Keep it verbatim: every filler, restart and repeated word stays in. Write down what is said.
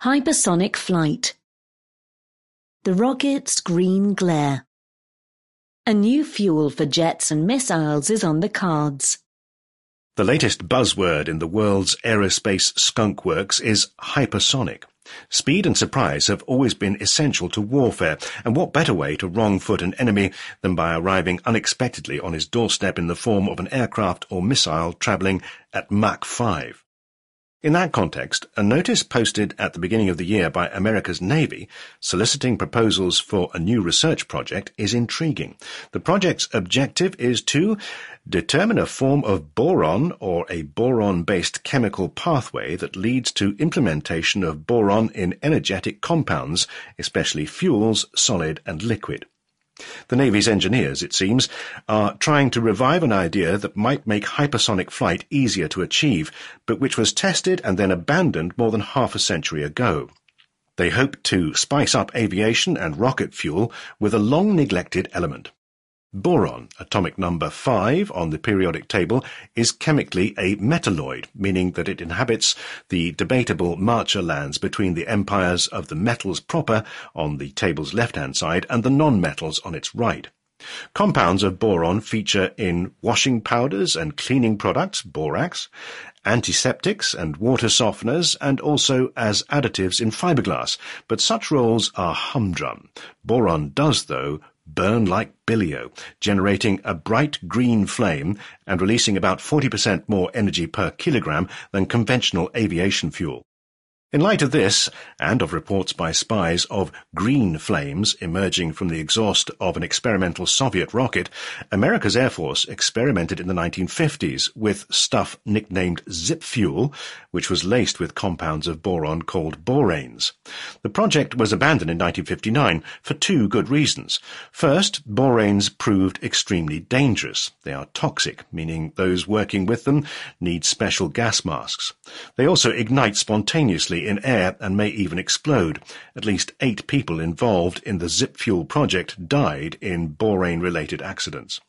Hypersonic flight. The rocket's green glare. A new fuel for jets and missiles is on the cards. The latest buzzword in the world's aerospace skunk works is hypersonic. Speed and surprise have always been essential to warfare, and what better way to wrong-foot an enemy than by arriving unexpectedly on his doorstep in the form of an aircraft or missile travelling at Mach five. In that context, a notice posted at the beginning of the year by America's Navy soliciting proposals for a new research project is intriguing. The project's objective is to determine a form of boron or a boron-based chemical pathway that leads to implementation of boron in energetic compounds, especially fuels, solid and liquid. The Navy's engineers, it seems, are trying to revive an idea that might make hypersonic flight easier to achieve, but which was tested and then abandoned more than half a century ago. They hope to spice up aviation and rocket fuel with a long-neglected element. Boron, atomic number five on the periodic table, is chemically a metalloid, meaning that it inhabits the debatable marcher lands between the empires of the metals proper on the table's left-hand side and the non-metals on its right. Compounds of boron feature in washing powders and cleaning products, borax, antiseptics and water softeners, and also as additives in fiberglass, but such roles are humdrum. Boron does, though, burn like billio, generating a bright green flame and releasing about forty percent more energy per kilogram than conventional aviation fuel. In light of this, and of reports by spies of green flames emerging from the exhaust of an experimental Soviet rocket, America's Air Force experimented in the nineteen fifties with stuff nicknamed zip fuel, which was laced with compounds of boron called boranes. The project was abandoned in nineteen fifty-nine for two good reasons. First, boranes proved extremely dangerous. They are toxic, meaning those working with them need special gas masks. They also ignite spontaneously in air and may even explode. At least eight people involved in the Zip Fuel project died in borane-related accidents.